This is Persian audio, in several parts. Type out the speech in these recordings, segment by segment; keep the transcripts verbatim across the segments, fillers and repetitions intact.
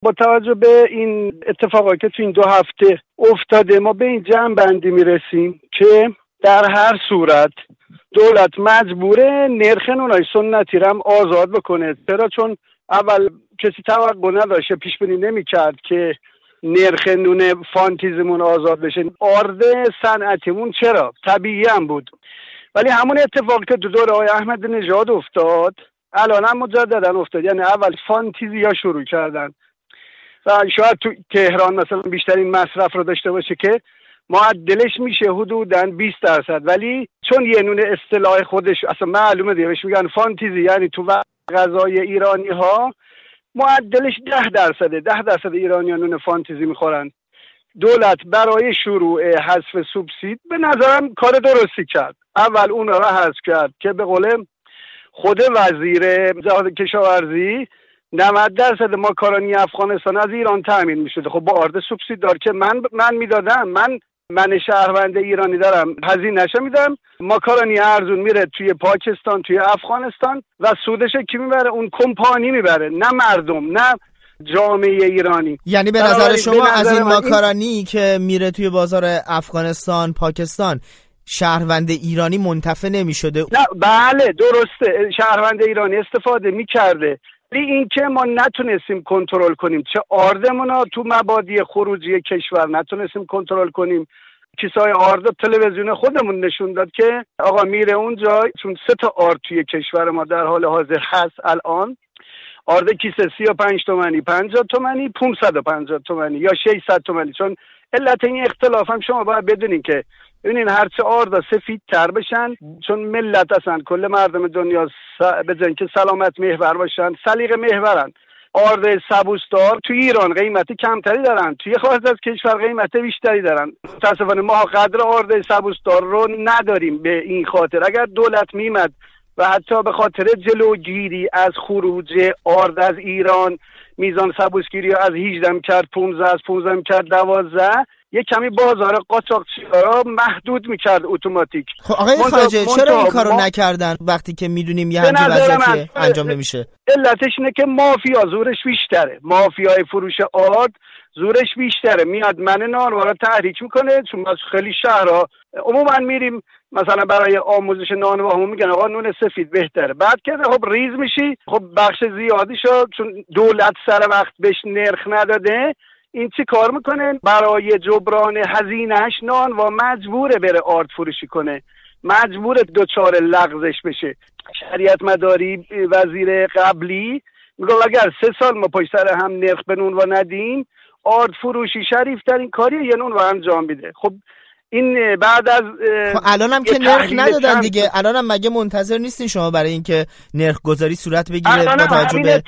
با توجه به این اتفاقاتی که تو این دو هفته افتاده ما به این جمع بندی میرسیم که در هر صورت دولت مجبوره نرخ نونای سنتی رو هم آزاد بکنه. چرا؟ چون اول کسی توقع نداشته، پیش بینی نمی‌کرد که نرخ نون فانتیزمون آزاد بشه. آرد صنعتیمون چرا طبیعی هم بود، ولی همون اتفاقی که دو دوره آقای احمدی نژاد افتاد الان هم مجددا افتاد. یعنی اول فانتیزی ها شروع کردن و شاید تو تهران مثلا بیشترین مصرف رو داشته باشه که معدلش میشه حدوداً بیست درصد، ولی چون یه نون اصطلاح خودش اصلا معلومه دیگه بهش میگن فانتیزی، یعنی تو غذای ایرانی ها معدلش ده درصده. ده درصد ایرانیان نون فانتیزی میخورن. دولت برای شروع حذف سوبسید به نظرم کار درستی کرد. اول اون را حذف کرد که به قول خود وزیر کشاورزی نود درصد ماکارونی افغانستان از ایران تامین میشده. خب با آرد سوبسید دار که من من میدادم، من من شهروند ایرانی دارم، هزینه نشه میدم، ماکارونی ارزون میره توی پاکستان، توی افغانستان و سودش کی میبره؟ اون کمپانی میبره، نه مردم، نه جامعه ایرانی. یعنی به نظر شما از این ماکارونی این... که میره توی بازار افغانستان، پاکستان، شهروند ایرانی منتفع نمیشده؟ نه بله درسته، شهروند ایرانی استفاده میکرده، ولی این که ما نتونستیم کنترل کنیم، چه آردمون تو مبادی خروجی کشور نتونستیم کنترل کنیم. کیسای آرد تلویزیون خودمون نشون داد که آقا میره اونجا، چون سه تا آرد توی کشور ما در حال حاضر هست الان، آرد کیسه سی و پنج تومانی، پنجاه تومانی، پانصد و پنجاه تومانی یا ششصد تومانی. چون علت این اختلاف هم شما باید بدونین که ببینین هرچه آردا سفید تر بشن، چون ملت اصلا کل مردم دنیا س... بزن که سلامت محور باشن، سلیقه محورن. آرد سبوسدار توی ایران قیمتی کمتری دارن، توی خارج از کشور قیمت بیشتری دارن. متاسفانه ما قدر آرد سبوسدار رو نداریم. به این خاطر اگر دولت میمد و حتی به خاطر جلوگیری از خروج آرد از ایران میزان سبوسگیری از هجده کرد پانزده، از پانزده کرد دوازده، یک کمی بازار قاچاقچی‌ها محدود میکرد اتوماتیک. خب آقای خارجه چرا این کارو ما... نکردن وقتی که میدونیم یه همچین وضعیتی انجام نمیشه؟ علتش اینه که مافیا زورش بیشتره. مافیای فروش آرد زورش بیشتره، میاد من نانوا رو تحریک میکنه. چون از خیلی شهرها عموما میریم مثلا برای آموزش نانوا همون میگن آقا نون سفید بهتره، بعد که خب ریز میشی، خب بخش زیادی شد چون دولت سر وقت بهش نرخ نداده. این چی کار میکنه؟ برای جبران هزینهش نانوا مجبوره بره آرد فروشی کنه، مجبوره دوچار لغزش بشه. شریعت مداری وزیر قبلی میگه اگر سه سال ما پشت سر هم نرخ به نونوا ندیم، آرد فروشی شریف ترین کاری یه نونوا انجام میده. خب این بعد از خب الان هم که نرخ ندادن دیگه، الان هم مگه منتظر نیستین شما برای اینکه نرخ گذاری صورت بگیره با توجه به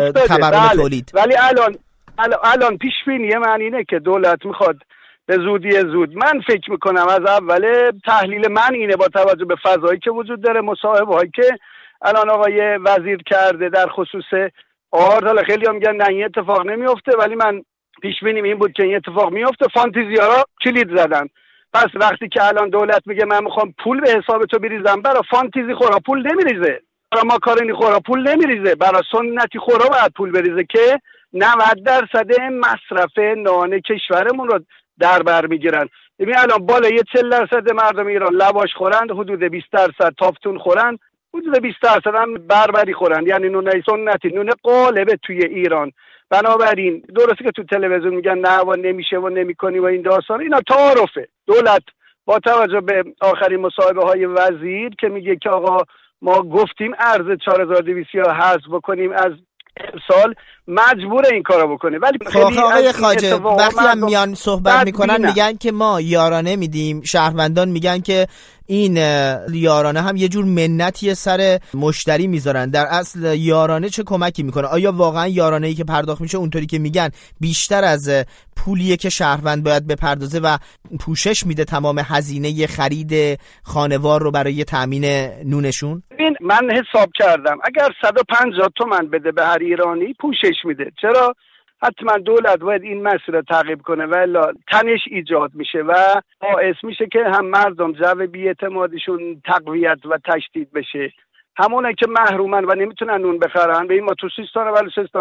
تورم تولید؟ ولی الان الان پیش بینی من اینه که دولت میخواد به زودی زود، من فکر میکنم از اول تحلیل من اینه با توجه به فضایی که وجود داره، مصاحبه هایی که الان آقای وزیر کرده در خصوص آرد، حالا خیلی هم میگن نه این اتفاق نمیفته، ولی من پیش بینیم این بود که این اتفاق میفته. فانتزیارا کلید زدن. پس وقتی که الان دولت میگه من میخوام پول به حساب تو بریزم، برای فانتزی خورا پول نمیریزه، برای ماکارونی خورا پول نمیریزه، برای سنتی خورا باید پول بریزه که نود درصد مصرف نان کشورمون رو در بر میگیرن. ببین الان بالای چهل درصد مردم ایران لواش خورند، حدود بیست درصد تافتون خورند، حدود بیست درصد هم بربری خورند، یعنی نون سنتی، نون قالبه توی ایران. بنابراین درسته که تو تلویزیون میگن نه و نمیشه و نمیکنی و این داستان، اینا تعارفه. دولت با توجه به آخرین مصاحبه های وزیر که میگه که آقا ما گفتیم ارز چهار هزار و دویست حذف بکنیم از امسال، مجبوره این کارو بکنه. ولی خیلی آقای خواجه وقتی هم میان صحبت میکنن میگن که ما یارانه میدیم، شهروندان میگن که این یارانه هم یه جور منتیه سر مشتری میذارن. در اصل یارانه چه کمکی میکنه؟ آیا واقعا یارانه‌ای که پرداخت میشه اونطوری که میگن بیشتر از پولیه که شهروند باید بپردازه و پوشش میده تمام هزینه خرید خانوار رو برای تامین نونشون؟ ببین من حساب کردم اگر صد و پنجاه تومن بده به هر ایرانی پوشش میده. چرا؟ حتما دولت باید این مسئله رو تعقیب کنه و الا تنش ایجاد میشه و باعث میشه که هم مردم جو بی‌اعتمادیشون تقویت و تشدید بشه، همونه که محرومن و نمیتونن نون بخرن. به این ما تو سیستان و بلوچستان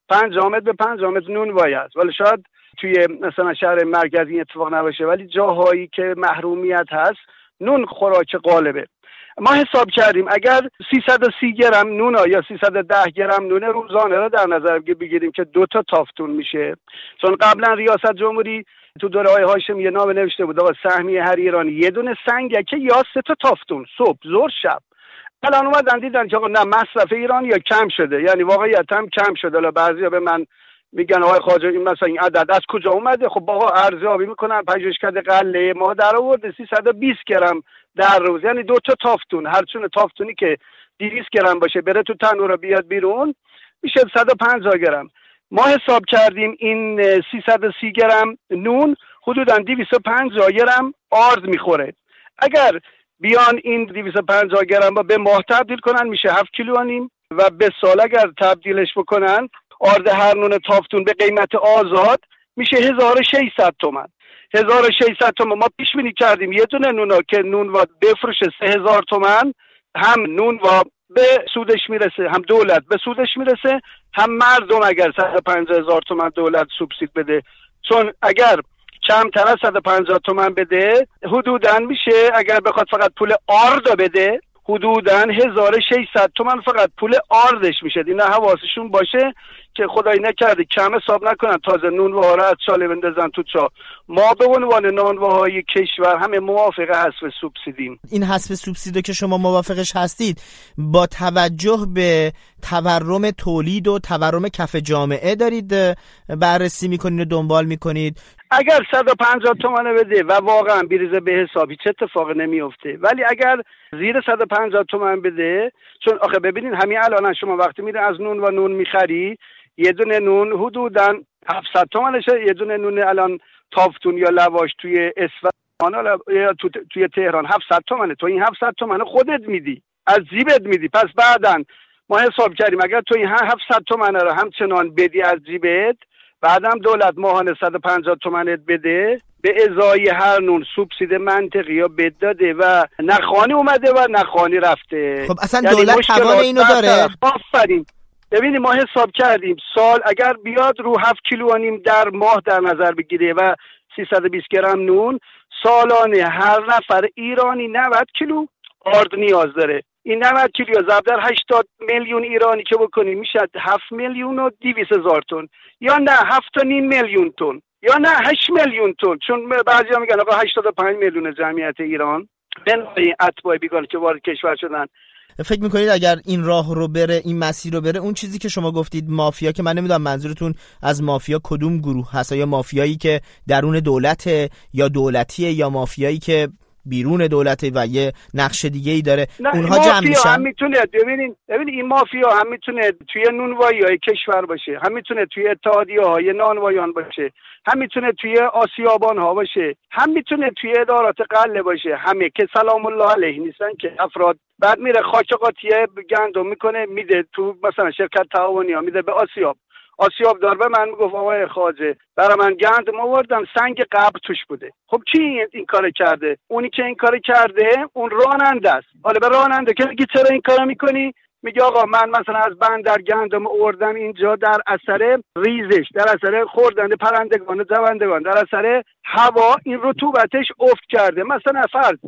پنج آمد به پنج آمد نونوایی هست. ولی شاید توی مثلا شهر مرکزی این اتفاق نباشه، ولی جاهایی که محرومیت هست نون خوراک غالبه. ما حساب کردیم اگر سیصد و سی گرم نون یا سیصد و ده گرم نون روزانه را در نظر بگیریم که دو تا تافتون میشه، چون قبلا ریاست جمهوری تو دوره‌های هاشمی یه نامه نوشته بود آقا سهمیه هر ایرانی یه دونه سنگکه یا سه تا تافتون صبح ظهر شب. الان اومدن دیدن که آقا نه مصرف ایران یا کم شده، یعنی واقعیت هم کم شده. حالا بعضیا به من میگن آقای خواجه این مثلا این عدد از کجا اومده؟ خب آقا ارزیابی میکنن پژوهشکده غله ما در آورده سیصد و بیست گرم در روز، یعنی دو تا تافتون، هر چون تافتونی که دویست گرم باشه بره تو تنور بیاد بیرون میشه صد و پنجاه گرم. ما حساب کردیم این سیصد و سی گرم نون حدوداً دویست و پنجاه گرم آرد میخوره. اگر بیان این دویست و پنجاه گرم با به ماه تبدیل کنن میشه هفت کیلو و نیم و به سال اگر تبدیلش بکنن آرد هر نون تافتون به قیمت آزاد میشه هزار و ششصد تومان. هزار و ششصد تومان ما پیش بینی کردیم یه دونه نونا که نون و بفروشه سه هزار تومان، هم نون و به سودش میرسه، هم دولت به سودش میرسه، هم مردم اگر صد و پنجاه هزار تومان دولت سوبسید بده. چون اگر کمتر از صد و پنجاه تومان بده حدوداً میشه اگر بخواد فقط پول آرد بده حدوداً هزار و ششصد تومان فقط پول آردش میشه. اینا حواسشون باشه که خدای نکرده کم حساب نکنن تازه نونواه را از چاله بندازن تو چا. ما به عنوان نانواهای کشور همه موافق حذف سوبسیدیم. این حذف سوبسیدو که شما موافقش هستید با توجه به تورم تولید و تورم کف جامعه دارید بررسی میکنید و دنبال میکنید؟ اگر صد و پنجاه تومانه بده و واقعا بریزه به حساب هیچ اتفاقی نمیفته، ولی اگر زیر صد و پنجاه تومان بده، چون آخه ببینید همین الان شما وقتی میره از نون و نون میخری یه دونه نون حدوداً هفتصد تومانشه، یه دونه نون الان تافتون یا لواش توی اصفهان یا تو توی تهران هفتصد تومانه. تو این هفتصد تومانه خودت میدی، از جیبت میدی. پس بعداً ما حساب کردیم اگر تو این هفتصد تومانه رو همچنان بدی از جیبت، بعدم دولت ماهانه صد و پنجاه تومانت بده به ازای هر نون سوبسید منطقی یا بداده و نخوانی اومده و نخوانی رفته. خب اصلا یعنی دولت توان اینو داره؟ آفرین. ببینید ما حساب کردیم سال اگر بیاد رو هفت کیلو و نیم در ماه در نظر بگیره و سیصد و بیست گرم نون، سالانه هر نفر ایرانی نود کیلو آرد نیاز داره. این نود کیلو ضرب در هشتاد میلیون ایرانی که بکنیم میشه هفت میلیون و دویست هزار تن، یا نه هفت و نیم میلیون تن، یا نه هشت میلیون تن. چون بعضیا میگن آقا هشتاد و پنج میلیون جمعیت ایران بنابراین اتباع بیگانه که وارد کشور شدن. فکر میکنید اگر این راه رو بره، این مسیر رو بره، اون چیزی که شما گفتید مافیا، که من نمیدونم منظورتون از مافیا کدوم گروه هست، یا مافیایی که درون دولته یا دولتیه یا مافیایی که بیرون دولته و یه نقش دیگه ای داره، اونها جمع میشن؟ هم میتونه ببینین ببین این مافیا هم میتونه توی نونوایی های کشور باشه، هم میتونه توی اتحادیه های نانوایان باشه، هم میتونه توی آسیابان ها باشه، هم میتونه توی ادارات غله باشه. همه که سلام الله علیه نیستن که افراد بعد میره خاک قاطیه گندم میکنه میده تو مثلا شرکت تعاونی ها میده به آسیاب. آسیاب دار به من میگفت آقای خواجه برای من گندم آوردم سنگ قبر توش بوده. خب کی این کار کرده؟ اونی که این کار کرده اون راننده است. حالا به راننده که میگه چرا این کارو میکنی؟ میگه آقا من مثلا از بندر گندم آوردم اینجا در اثر ریزش، در اثر خوردن پرندگان و دوندگان، در اثر هوا این رطوبتش افت کرده. مثلا فرض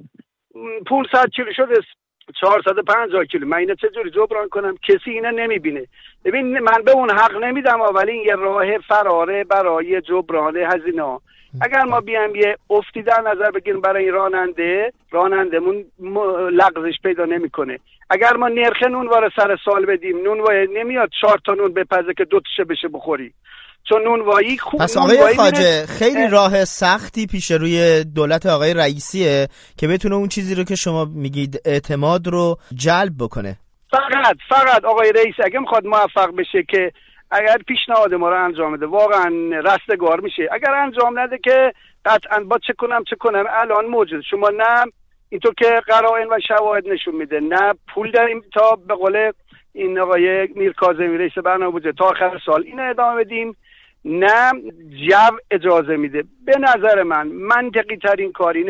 پانصد کیلو شده چهارصد و پنجاه کیلو، من اینو چجوری جبران کنم؟ کسی اینو نمیبینه. ببین من به اون حق نمیدم، ولی این یه راه فراره برای جبران هزینه. اگر ما بیام یه افتی در نظر بگیریم برای این راننده، رانندمون لغزش پیدا نمیکنه. اگر ما نرخ نونوار سر سال بدیم، نونوار نمیاد چهار تا نون بپزه که دو تاشه بشه بخوری، چون نونوایی خوب. پس آقای خواجه خیلی راه سختی پیش روی دولت آقای رئیسیه که بتونه اون چیزی رو که شما میگید اعتماد رو جلب بکنه. فقط فقط آقای رئیس اگه میخواد موفق بشه که اگر پیشنهاد ما رو انجام بده واقعا رستگار میشه. اگر انجام نده که قطعا با چه کنم چه کنم الان موجود شما نه اینطور که قرائن و شواهد نشون میده، نه پول داریم تا به قول این آقای میرکاظمی رئیس برنامه بوده تا آخر سال این ادامه بدیم، نه جو اجازه میده. به نظر من منطقی ترین کار اینه که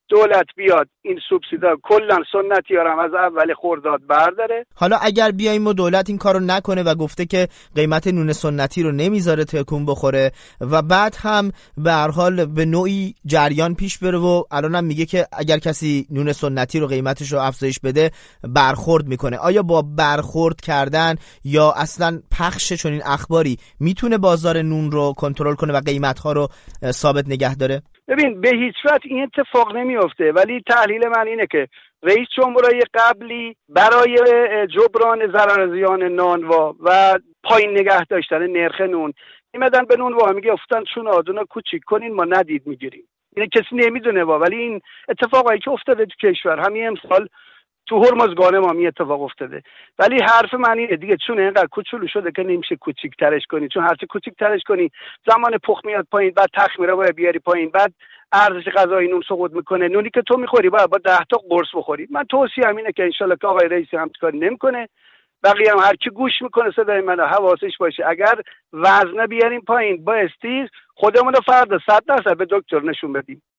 دولت بیاد این سوبسیدا کلا سنتی ها رو از اول خرداد برداره. حالا اگر بیایم و دولت این کارو نکنه و گفته که قیمت نون سنتی رو نمیذاره تکون بخوره و بعد هم به هر حال به نوعی جریان پیش بره و الانم میگه که اگر کسی نون سنتی رو قیمتش رو افزایش بده برخورد میکنه، آیا با برخورد کردن یا اصلا پخش چنین اخباری میتونه بازار نون رو کنترل کنه و قیمت‌ها رو ثابت نگه داره؟ ببین به هیچ وجه این اتفاق نمیفته، ولی تحلیل من اینه که رئیس جمهورای قبلی برای جبران ضرر زیان نانوا و پایین نگه داشتن نرخ نون میمدن به نونوا میگه افتن چون آدونا کوچیک کنین ما ندید میگیریم. این کسی نمیدونه وا، ولی این اتفاقایی که افتاده تو کشور همین امسال تو هرمزگان ما می اتفاق افتاده. ولی حرف من اینه دیگه، چون اینقدر کوچولو شده که نمیشه کوچیک ترش کنی، چون هر چی کوچیک ترش کنی زمان پخت میاد پایین، بعد تخمیره باید بیاری پایین، بعد ارزش غذایی نون سقوط میکنه. نونی که تو میخوری باید با ده تا قرص بخوری. من توصیه همینه که انشالله که آقای رئیسی هم کاری نمیکنه، بقیه هم هر کی گوش میکنه صدای منو حواسش باشه اگر وزنه بیاریم پایین بایستی خودمون رو فردا صد درصد به دکتر نشون بدیم.